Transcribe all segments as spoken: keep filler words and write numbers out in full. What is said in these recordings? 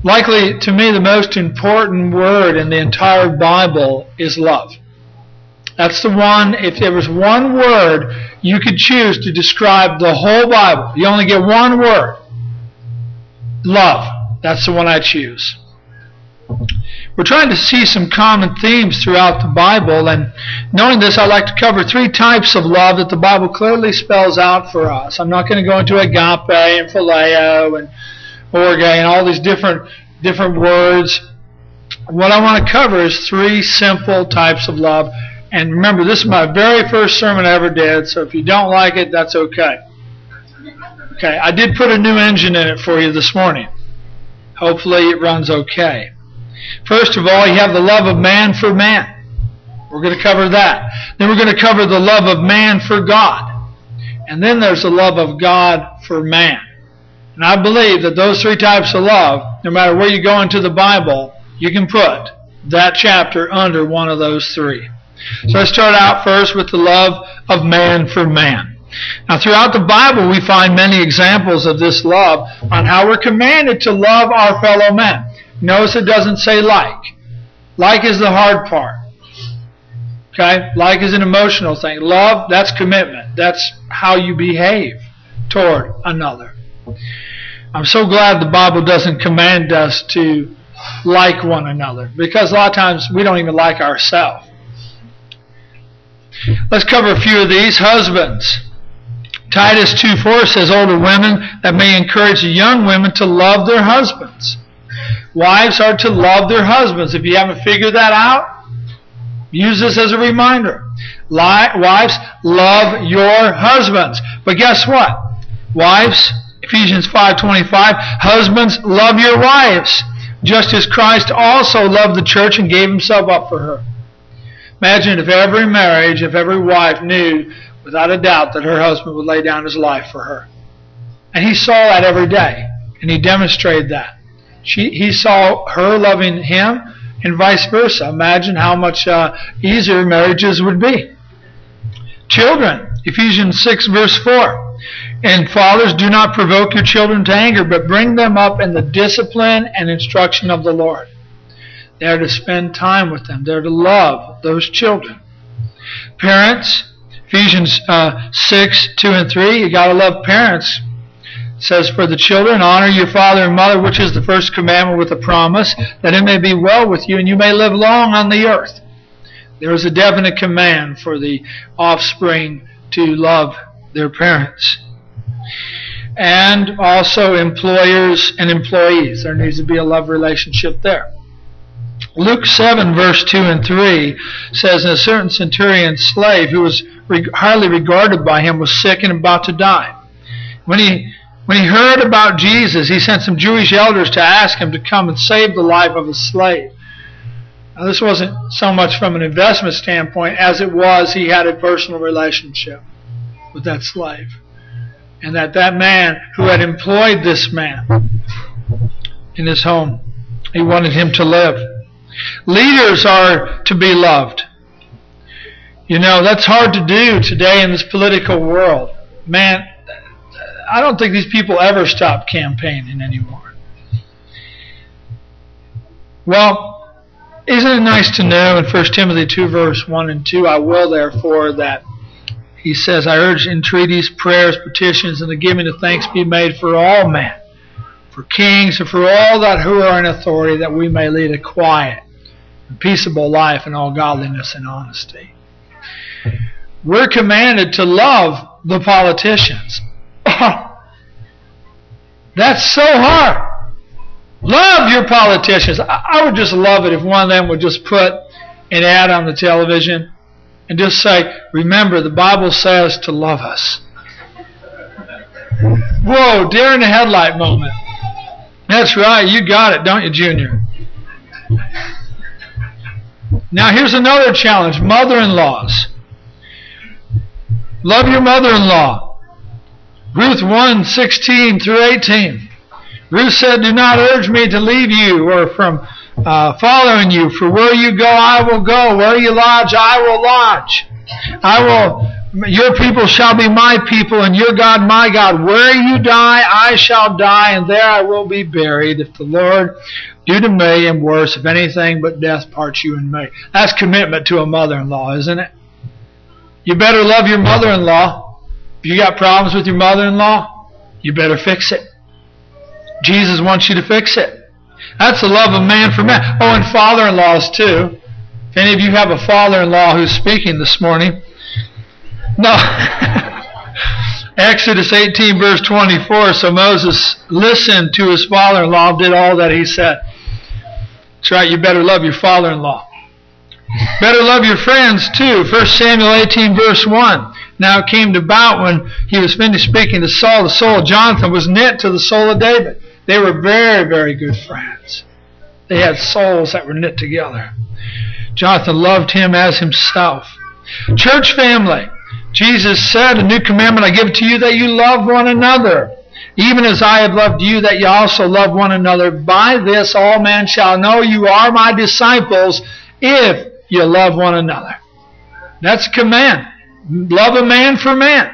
Likely, to me, the most important word in the entire Bible is love. That's the one, if there was one word you could choose to describe the whole Bible, you only get one word. Love. That's the one I choose. We're trying to see some common themes throughout the Bible, and knowing this, I'd like to cover three types of love that the Bible clearly spells out for us. I'm not going to go into agape and phileo and orge and all these different different words. What I want to cover is three simple types of love. And remember, this is my very first sermon I ever did, so if you don't like it, that's okay. Okay, I did put a new engine in it for you this morning. Hopefully it runs okay. First of all, you have the love of man for man. We're going to cover that. Then we're going to cover the love of man for God. And then there's the love of God for man. And I believe that those three types of love, no matter where you go into the Bible, you can put that chapter under one of those three. So let's start out first with the love of man for man. Now, throughout the Bible, we find many examples of this love on how we're commanded to love our fellow men. Notice it doesn't say like. Like is the hard part. Okay? Like is an emotional thing. Love, that's commitment. That's how you behave toward another. I'm so glad the Bible doesn't command us to like one another, because a lot of times we don't even like ourselves. Let's cover a few of these. Husbands. Titus two four says, older women that may encourage the young women to love their husbands. Wives are to love their husbands. If you haven't figured that out, use this as a reminder. Wives, love your husbands. But guess what? Wives, Ephesians five twenty-five, husbands, love your wives, just as Christ also loved the church and gave himself up for her. Imagine if every marriage, if every wife knew without a doubt that her husband would lay down his life for her. And he saw that every day, and he demonstrated that. She, he saw her loving him, and vice versa. Imagine how much uh, easier marriages would be. Children, Ephesians six verse four. And fathers, do not provoke your children to anger, but bring them up in the discipline and instruction of the Lord. They are to spend time with them. They're to love those children. Parents, Ephesians uh, six, two and three, you got to love parents. It says, for the children, honor your father and mother, which is the first commandment with a promise, that it may be well with you and you may live long on the earth. There is a definite command for the offspring to love their parents. And also employers and employees. There needs to be a love relationship there. Luke seven, verse two and three says, and a certain centurion's slave who was highly regarded by him was sick and about to die. When he when he heard about Jesus, he sent some Jewish elders to ask him to come and save the life of his slave. Now, this wasn't so much from an investment standpoint as it was he had a personal relationship with that slave. And that that man who had employed this man in his home, he wanted him to live. Leaders are to be loved. You know, that's hard to do today in this political world. Man, I don't think these people ever stop campaigning anymore. Well, isn't it nice to know in First Timothy two, verse one and two, I will therefore that he says, I urge entreaties, prayers, petitions, and the giving of thanks be made for all men, for kings, and for all that who are in authority, that we may lead a quiet and peaceable life in all godliness and honesty. We're commanded to love the politicians. That's so hard. Love your politicians. I would just love it if one of them would just put an ad on the television and just say, remember, the Bible says to love us. Whoa, deer in the headlight moment. That's right, you got it, don't you, Junior? Now here's another challenge, mother-in-laws. Love your mother-in-law. Ruth one, sixteen through eighteen. Ruth said, do not urge me to leave you or from uh, following you, for where you go I will go, where you lodge I will lodge. I will Your people shall be my people, and your God my God. Where you die, I shall die, and there I will be buried. If the Lord do to me, and worse, if anything but death parts you and me. That's commitment to a mother-in-law, isn't it? You better love your mother-in-law. If you got problems with your mother-in-law, you better fix it. Jesus wants you to fix it. That's the love of man for man. Oh, and father-in-laws too. If any of you have a father-in-law who's speaking this morning, no. Exodus eighteen verse twenty-four, so Moses listened to his father-in-law and did all that he said. That's right, you better love your father-in-law. Better love your friends too. First Samuel eighteen verse one. Now it came about when he was finished speaking to Saul, the soul of Jonathan was knit to the soul of David. They were very, very good friends. They had souls that were knit together. Jonathan loved him as himself. Church family, Jesus said, a new commandment I give to you, that you love one another. Even as I have loved you, that you also love one another. By this all men shall know you are my disciples, if you love one another. That's a command. Love a man for man.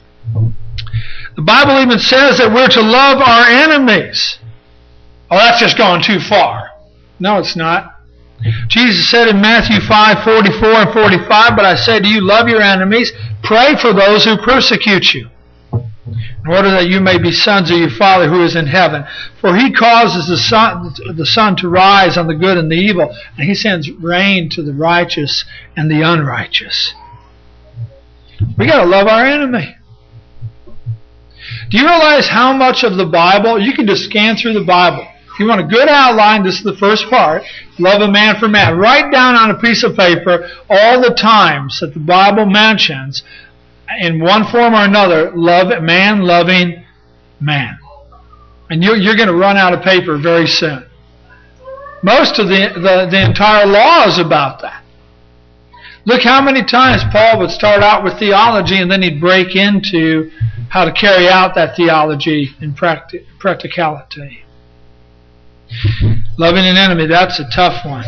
The Bible even says that we're to love our enemies. Oh, that's just going too far. No, it's not. Jesus said in Matthew five, forty-four and forty-five, but I say to you, love your enemies, pray for those who persecute you, in order that you may be sons of your Father who is in heaven. For he causes the sun, the sun to rise on the good and the evil, and he sends rain to the righteous and the unrighteous. We got to love our enemy. Do you realize how much of the Bible, you can just scan through the Bible. If you want a good outline, this is the first part, love a man for man. Write down on a piece of paper all the times that the Bible mentions, in one form or another, love man loving man. And you're, you're going to run out of paper very soon. Most of the, the, the entire law is about that. Look how many times Paul would start out with theology and then he'd break into how to carry out that theology in practi- practicality. Loving an enemy, that's a tough one.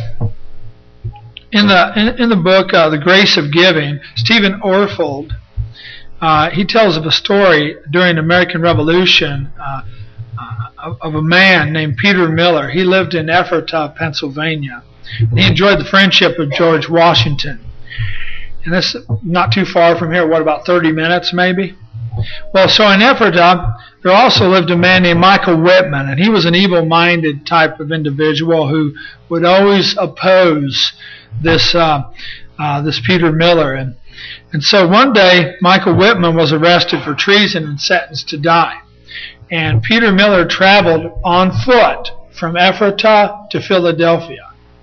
In the in, in the book, uh, The Grace of Giving, Stephen Orfield, uh, he tells of a story during the American Revolution uh, uh, of, of a man named Peter Miller. He lived in Ephrata, Pennsylvania. He enjoyed the friendship of George Washington. And this is not too far from here, what, about thirty minutes maybe? Well, so in Ephrata, there also lived a man named Michael Whitman, and he was an evil-minded type of individual who would always oppose this uh, uh, this Peter Miller. And, and so one day, Michael Whitman was arrested for treason and sentenced to die. And Peter Miller traveled on foot from Ephrata to Philadelphia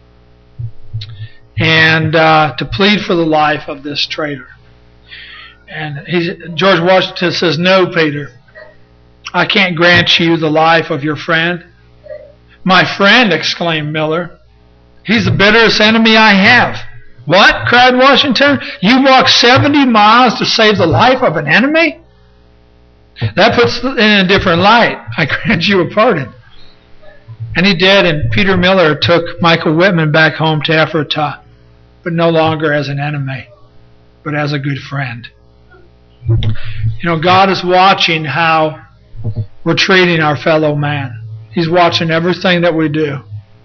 and uh, to plead for the life of this traitor. And he's, George Washington says, no, Peter, I can't grant you the life of your friend. My friend, exclaimed Miller, he's the bitterest enemy I have. What? Cried Washington. You walked seventy miles to save the life of an enemy? That puts it in a different light. I grant you a pardon. And he did, and Peter Miller took Michael Whitman back home to Ephrata, but no longer as an enemy, but as a good friend. You know, God is watching how we're treating our fellow man. He's watching everything that we do.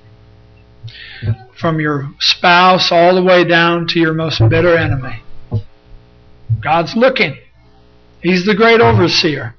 From your spouse all the way down to your most bitter enemy. God's looking. He's the great overseer.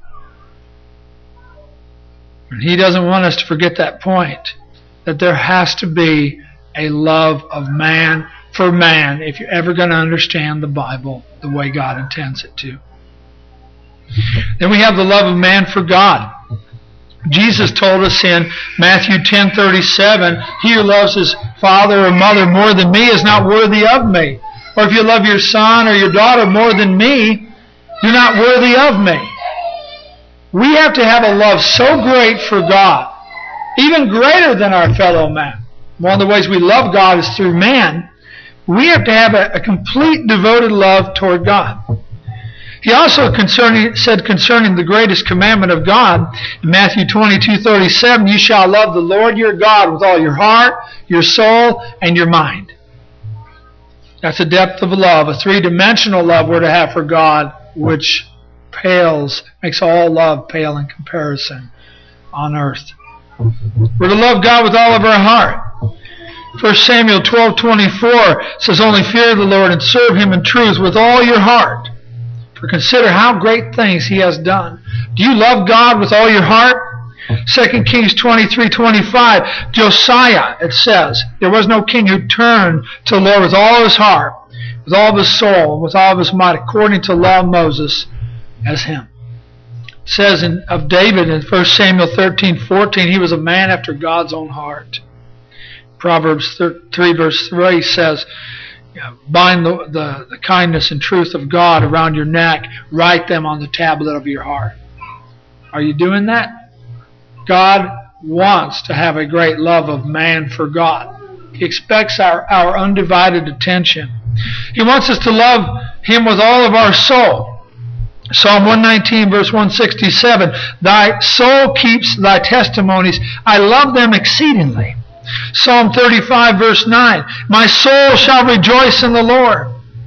And He doesn't want us to forget that point, that there has to be a love of man for man if you're ever going to understand the Bible the way God intends it to. Then we have the love of man for God. Jesus told us in Matthew ten thirty-seven, he who loves his father or mother more than me is not worthy of me. Or if you love your son or your daughter more than me, you're not worthy of me. We have to have a love so great for God, even greater than our fellow man. One of the ways we love God is through man. We have to have a, a complete devoted love toward God. He also concerning, said concerning the greatest commandment of God, in Matthew twenty-two thirty-seven, you shall love the Lord your God with all your heart, your soul, and your mind. That's a depth of love, a three-dimensional love we're to have for God, which pales, makes all love pale in comparison on earth. We're to love God with all of our heart. First Samuel twelve twenty-four says, only fear the Lord and serve Him in truth with all your heart. For consider how great things He has done. Do you love God with all your heart? Second Kings twenty-three twenty-five, Josiah, it says, there was no king who turned to the Lord with all his heart, with all of his soul, with all of his might, according to the law of Moses, as him. It says in, of David in First Samuel thirteen fourteen, he was a man after God's own heart. Proverbs three verse three says, bind the, the, the kindness and truth of God around your neck, write them on the tablet of your heart. Are you doing that? God wants to have a great love of man for God. He expects our, our undivided attention. He wants us to love Him with all of our soul. Psalm one nineteen verse one sixty-seven, thy soul keeps thy testimonies. I love them exceedingly. Psalm thirty-five verse nine, my soul shall rejoice in the Lord.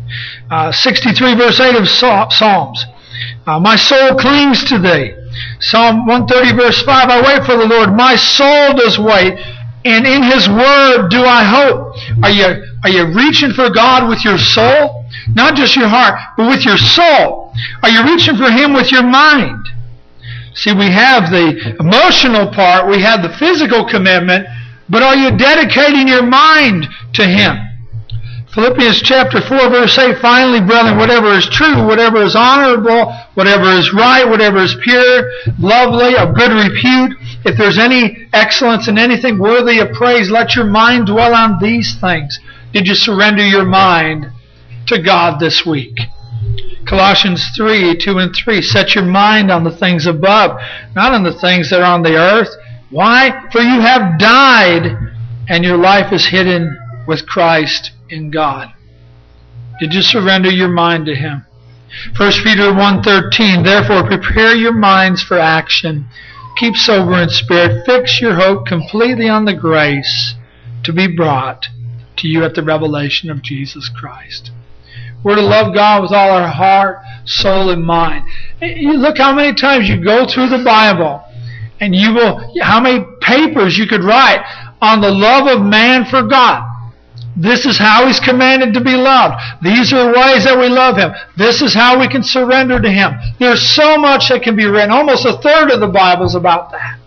Uh, sixty-three verse eight of Psalms, uh, my soul clings to thee. Psalm one thirty verse five, I wait for the Lord. My soul does wait, and in His word do I hope. Are you, are you reaching for God with your soul? Not just your heart, but with your soul. Are you reaching for Him with your mind? See, we have the emotional part, we have the physical commitment, but are you dedicating your mind to Him? Philippians chapter four verse eight, finally, brethren, whatever is true, whatever is honorable, whatever is right, whatever is pure, lovely, of good repute, if there's any excellence in anything worthy of praise, let your mind dwell on these things. Did you surrender your mind to God this week? Colossians three, two and three, set your mind on the things above, not on the things that are on the earth. Why? For you have died, and your life is hidden with Christ in God. Did you surrender your mind to Him? First Peter one thirteen, therefore prepare your minds for action. Keep sober in spirit. Fix your hope completely on the grace to be brought to you at the revelation of Jesus Christ. We're to love God with all our heart, soul, and mind. You look how many times you go through the Bible, and you will, how many papers you could write on the love of man for God. This is how He's commanded to be loved. These are ways that we love Him. This is how we can surrender to Him. There's so much that can be written. Almost a third of the Bible is about that.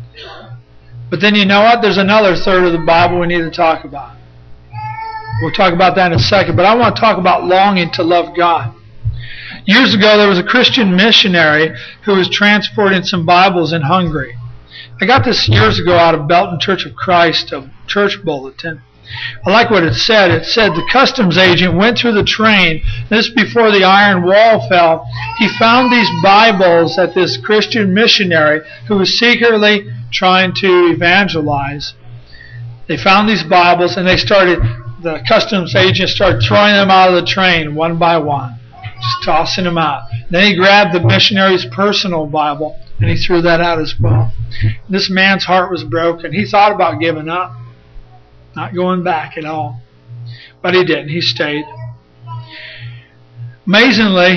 But then you know what? There's another third of the Bible we need to talk about. We'll talk about that in a second. But I want to talk about longing to love God. Years ago, there was a Christian missionary who was transporting some Bibles in Hungary. I got this years ago out of Belton Church of Christ, a church bulletin. I like what it said. It said the customs agent went through the train. This before the iron wall fell. He found these Bibles that this Christian missionary who was secretly trying to evangelize. They found these Bibles and they started, the customs agent started throwing them out of the train one by one. Just tossing them out. Then he grabbed the missionary's personal Bible and he threw that out as well. This man's heart was broken. He thought about giving up. Not going back at all. But he didn't. He stayed. Amazingly,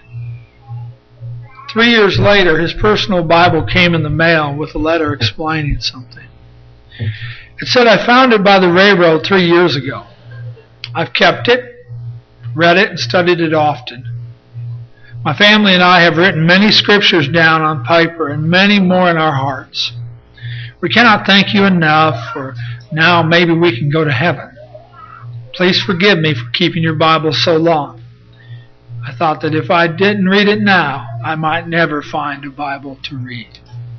three years later, his personal Bible came in the mail with a letter explaining something. It said, I found it by the railroad three years ago. I've kept it, read it, and studied it often. My family and I have written many scriptures down on paper and many more in our hearts. We cannot thank you enough for now maybe we can go to heaven. Please forgive me for keeping your Bible so long. I thought that if I didn't read it now, I might never find a Bible to read.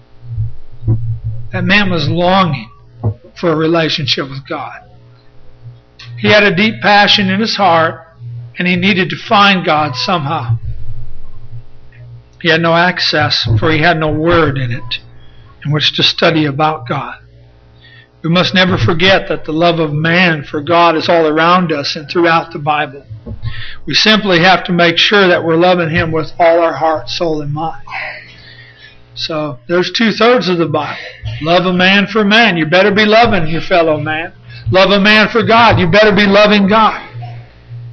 That man was longing for a relationship with God. He had a deep passion in his heart, and he needed to find God somehow. He had no access, for he had no word in it in which to study about God. We must never forget that the love of man for God is all around us and throughout the Bible. We simply have to make sure that we're loving Him with all our heart, soul, and mind. So there's two-thirds of the Bible. Love a man for man. You better be loving your fellow man. Love a man for God. You better be loving God.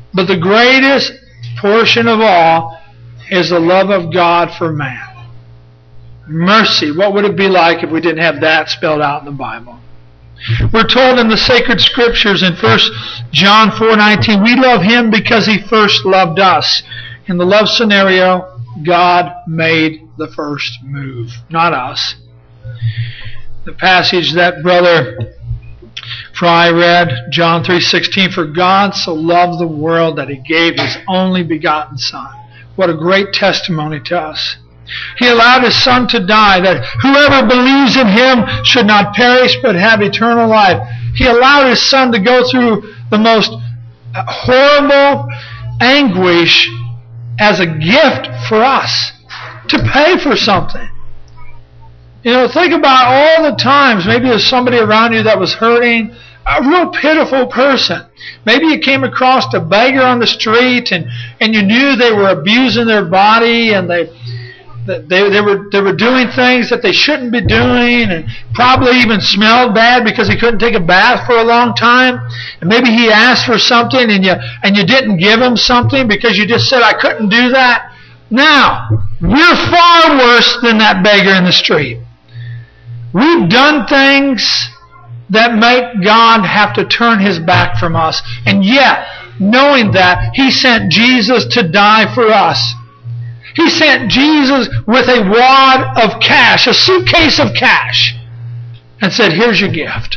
But the greatest portion of all is the love of God for man. Mercy. What would it be like if we didn't have that spelled out in the Bible? We're told in the sacred scriptures in First John four nineteen, we love Him because He first loved us. In the love scenario, God made the first move, not us. The passage that Brother Fry read, John three sixteen, for God so loved the world that He gave His only begotten Son. What a great testimony to us. He allowed His Son to die, that whoever believes in Him should not perish but have eternal life. He allowed His Son to go through the most horrible anguish as a gift for us, to pay for something. You know, think about all the times, maybe there's somebody around you that was hurting, a real pitiful person. Maybe you came across a beggar on the street and, and you knew they were abusing their body and they They, they were they were doing things that they shouldn't be doing, and probably even smelled bad because he couldn't take a bath for a long time. And maybe he asked for something and you and you didn't give him something because you just said, I couldn't do that. Now, we're far worse than that beggar in the street. We've done things that make God have to turn His back from us. And yet, knowing that, He sent Jesus to die for us. He sent Jesus with a wad of cash, a suitcase of cash, and said, here's your gift.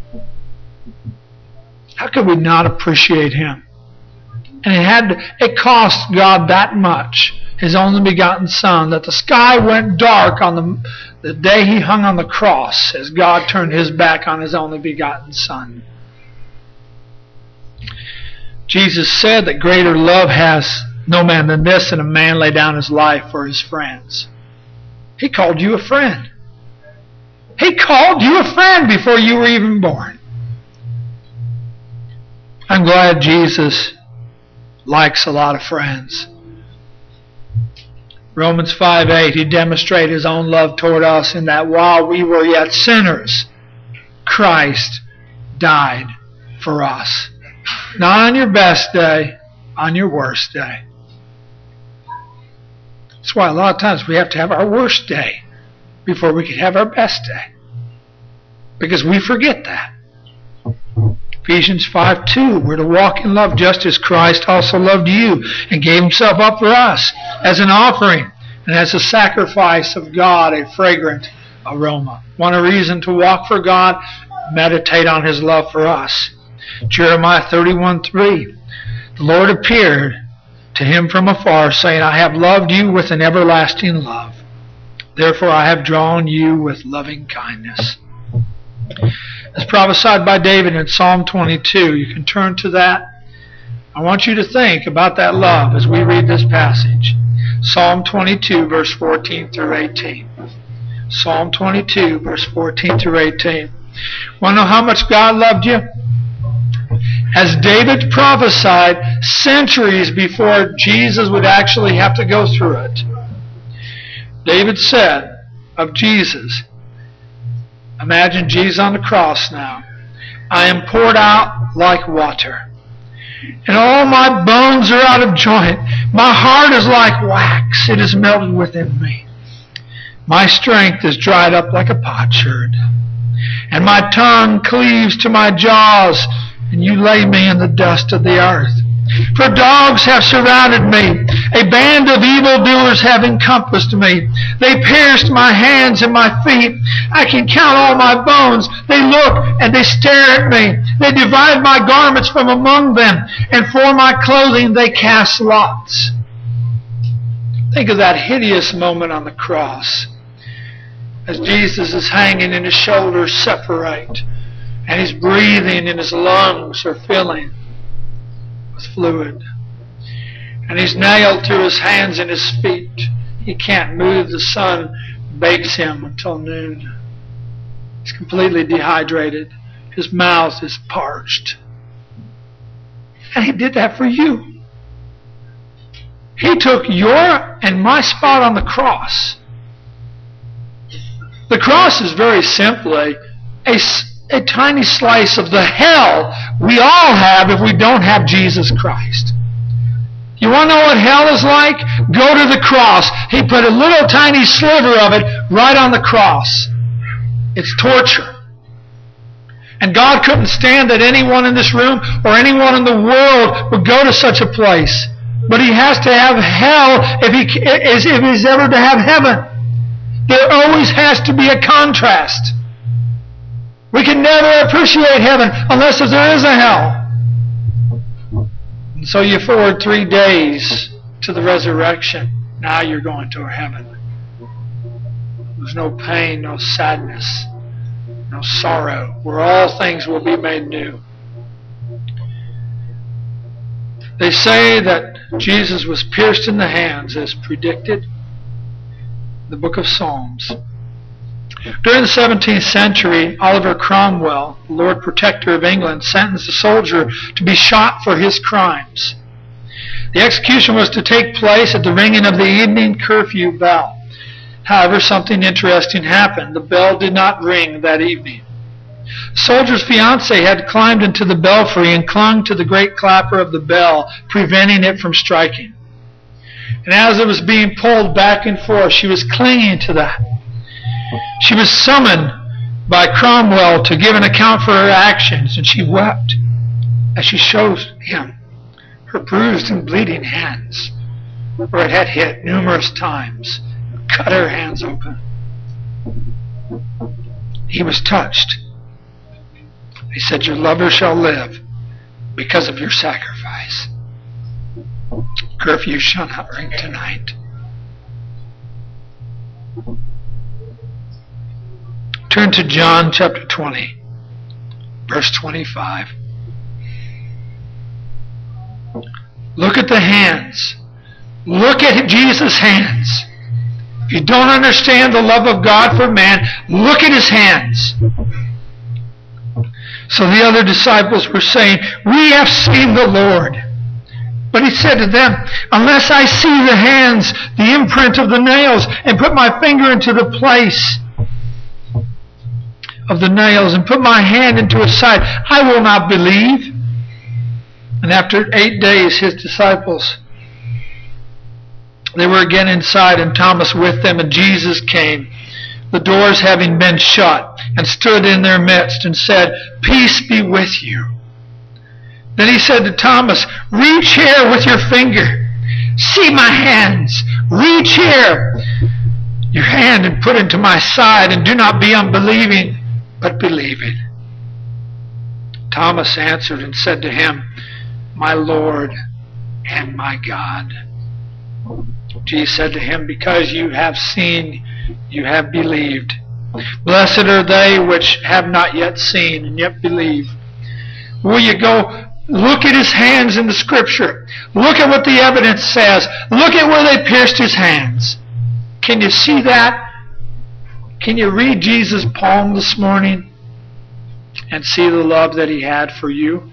How could we not appreciate Him? And it had to, it cost God that much, His only begotten Son, that the sky went dark on the, the day He hung on the cross as God turned His back on His only begotten Son. Jesus said that greater love has no man than this, and a man lay down his life for his friends. He called you a friend. He called you a friend before you were even born. I'm glad Jesus likes a lot of friends. Romans five eight, He demonstrated His own love toward us in that while we were yet sinners, Christ died for us. Not on your best day, on your worst day. That's why a lot of times we have to have our worst day before we can have our best day. Because we forget that. Ephesians five two, we're to walk in love just as Christ also loved you and gave Himself up for us as an offering and as a sacrifice of God, a fragrant aroma. Want a reason to walk for God? Meditate on His love for us. Jeremiah thirty-one three, the Lord appeared to him from afar, saying, I have loved you with an everlasting love. Therefore I have drawn you with loving kindness. As prophesied by David in Psalm twenty-two, you can turn to that. I want you to think about that love as we read this passage. Psalm twenty-two, verse fourteen through eighteen. Psalm twenty-two, verse fourteen through eighteen. Want to know how much God loved you? As David prophesied centuries before Jesus would actually have to go through it. David said of Jesus, imagine Jesus on the cross now. I am poured out like water, and all my bones are out of joint. My heart is like wax. It is melted within me. My strength is dried up like a potsherd, and my tongue cleaves to my jaws, and you lay me in the dust of the earth. For dogs have surrounded me. A band of evildoers have encompassed me. They pierced my hands and my feet. I can count all my bones. They look and they stare at me. They divide my garments from among them, and for my clothing they cast lots. Think of that hideous moment on the cross as Jesus is hanging and His shoulders separate. And He's breathing and His lungs are filling with fluid. And He's nailed to His hands and His feet. He can't move. The sun bakes Him until noon. He's completely dehydrated. His mouth is parched. And He did that for you. He took your and my spot on the cross. The cross is very simply a A tiny slice of the hell we all have if we don't have Jesus Christ. You want to know what hell is like? Go to the cross. He put a little tiny sliver of it right on the cross. It's torture. And God couldn't stand that anyone in this room or anyone in the world would go to such a place. But He has to have hell if, he, if He's ever to have heaven. There always has to be a contrast. We can never appreciate heaven unless there is a hell. And so you forward three days to the resurrection. Now you're going to heaven. There's no pain, no sadness, no sorrow, where all things will be made new. They say that Jesus was pierced in the hands as predicted in the book of Psalms. During the seventeenth century, Oliver Cromwell, the Lord Protector of England, sentenced a soldier to be shot for his crimes. The execution was to take place at the ringing of the evening curfew bell. However, something interesting happened. The bell did not ring that evening. The soldier's fiancée had climbed into the belfry and clung to the great clapper of the bell, preventing it from striking. And as it was being pulled back and forth, she was clinging to that. She was summoned by Cromwell to give an account for her actions, and she wept as she showed him her bruised and bleeding hands, where it had hit numerous times, cut her hands open. He was touched. He said, "Your lover shall live because of your sacrifice. Curfew shall not ring tonight." Turn to John chapter twenty, verse twenty-five. Look at the hands. Look at Jesus' hands. If you don't understand the love of God for man, look at His hands. So the other disciples were saying, "We have seen the Lord." But He said to them, "Unless I see the hands, the imprint of the nails, and put my finger into the place of the nails, and put my hand into His side, I will not believe." And after eight days, His disciples, they were again inside, and Thomas with them, and Jesus came, the doors having been shut, and stood in their midst, and said, "Peace be with you." Then He said to Thomas, "Reach here with your finger. See my hands. Reach here your hand and put into my side, and do not be unbelieving, but believing." Thomas answered and said to Him, "My Lord and my God." Jesus said to him, "Because you have seen, you have believed. Blessed are they which have not yet seen and yet believe." Will you go look at His hands in the Scripture? Look at what the evidence says. Look at where they pierced His hands. Can you see that? Can you read Jesus' palm this morning and see the love that He had for you?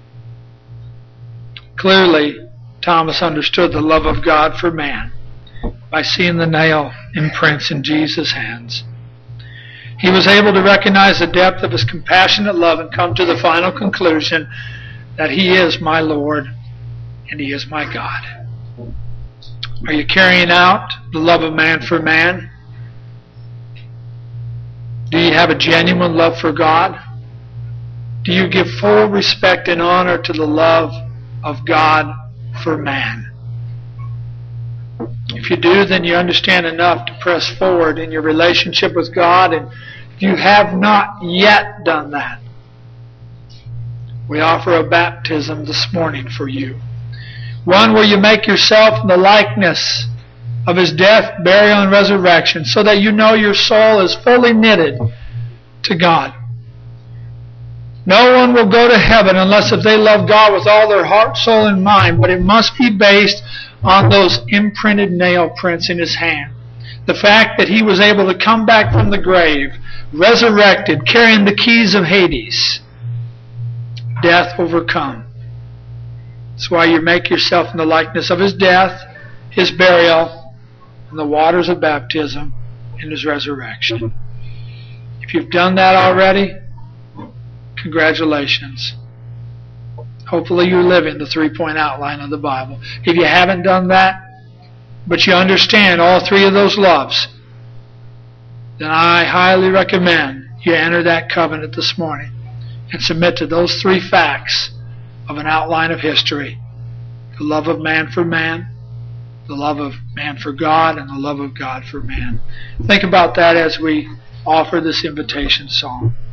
Clearly, Thomas understood the love of God for man by seeing the nail imprints in Jesus' hands. He was able to recognize the depth of His compassionate love and come to the final conclusion that He is my Lord and He is my God. Are you carrying out the love of man for man? Do you have a genuine love for God? Do you give full respect and honor to the love of God for man? If you do, then you understand enough to press forward in your relationship with God. And if you have not yet done that, we offer a baptism this morning for you. One where you make yourself in the likeness of His death, burial, and resurrection, so that you know your soul is fully knitted to God. No one will go to heaven unless if they love God with all their heart, soul, and mind, but it must be based on those imprinted nail prints in His hand. The fact that He was able to come back from the grave, resurrected, carrying the keys of Hades, death overcome. That's why you make yourself in the likeness of His death, His burial, and the waters of baptism, and His resurrection. If you've done that already, congratulations. Hopefully you're living the three-point outline of the Bible. If you haven't done that, but you understand all three of those loves, then I highly recommend you enter that covenant this morning and submit to those three facts of an outline of history. The love of man for man, the love of man for God, and the love of God for man. Think about that as we offer this invitation song.